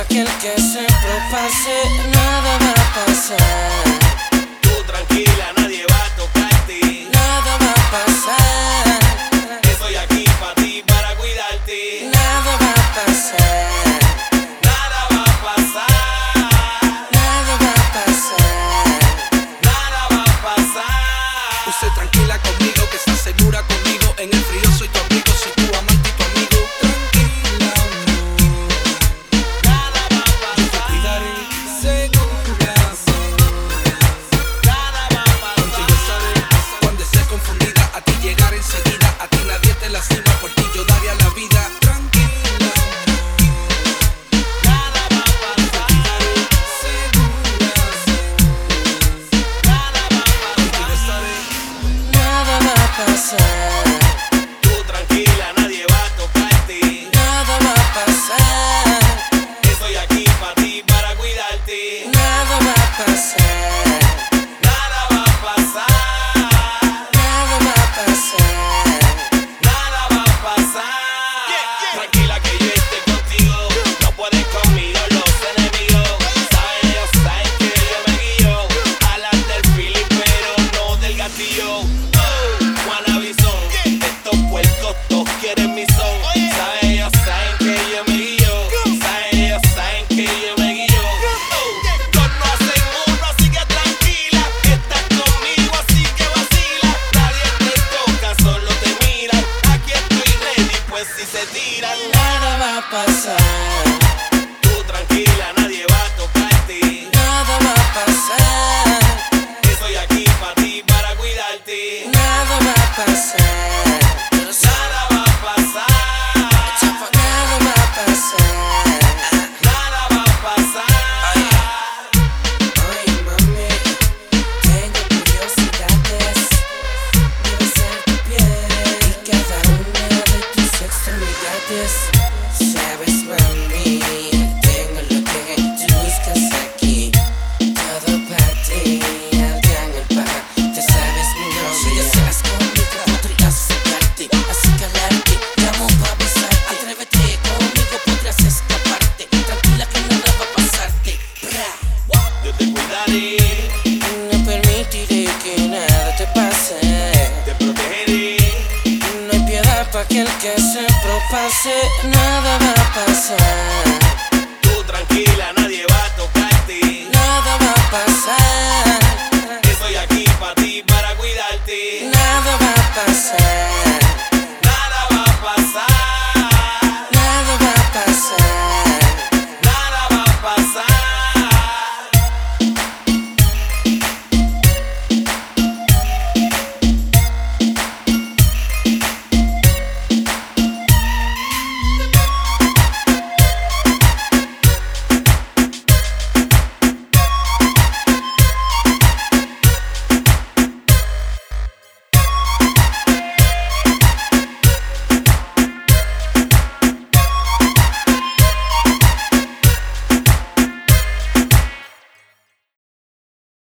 aquel que se propase, nada va a pasar. Tú tranquila, nadie va a tocarte. Nada va a pasar. Estoy aquí para ti, para cuidarte. Nada va a pasar. Nada va a pasar. Nada va a pasar. Nada va a pasar. Usted tranquila conmigo, que está segura conmigo. En el frío soy tu amigo, soy tu amante y tu amigo. Tranquila, amor. Nada va a pasar. Yo te cuidaré, segura. Nada va a pasar. Contigo estaré. Cuando estés confundida, a ti llegar enseguida. A ti nadie te lastima, por ti yo daría la vida. Tranquila, amor. Nada va a pasar. Yo te cuidaré, segura. Nada va a Contigo pasar. estaré. Nada va a pasar. Tú tranquila, nadie va a tocarte. Nada va a pasar. Estoy aquí para ti, para cuidarte. Nada va a pasar. Nada va a pasar. Nada va a pasar. Nada va a pasar. Tranquila que yo esté contigo. No pueden conmigo los enemigos. Ellos saben que yo me guío. Alas del feeling pero no del gatillo. Juanavison, estos puercos todos quieren mi son. Ellos saben que yo me guío. Ellos saben que yo me guío. Conocen uno, así que tranquila. Estás conmigo, así que vacila. Nadie te toca, solo te miran. Aquí estoy ready, pues si se tiran. Nada va a pasar. Tú tranquila, nadie va a tocarte. Nada va a pasar. Estoy aquí para ti, para cuidarte. Nada va a pasar. Nada va a pasar. Nada va a pasar. Nada va a pasar. Oye mami, tengo curiosidades. Debe ser tu piel y cada una de tus extremidades. Sabes mami, tengo lo que tú buscas aquí. Todo para ti, el gran el para. Ya sabes mi nombre. Si deseas conmigo podrías acercarte, acicalarte, llamo para besarte. Atrévete conmigo, podrías escaparte. Tranquila que nada va a pasarte. Bra. Yo te cuidaré, No permitiré que nada te pase. te protegeré. No hay piedad para aquel que se propase. Nada va a pasar.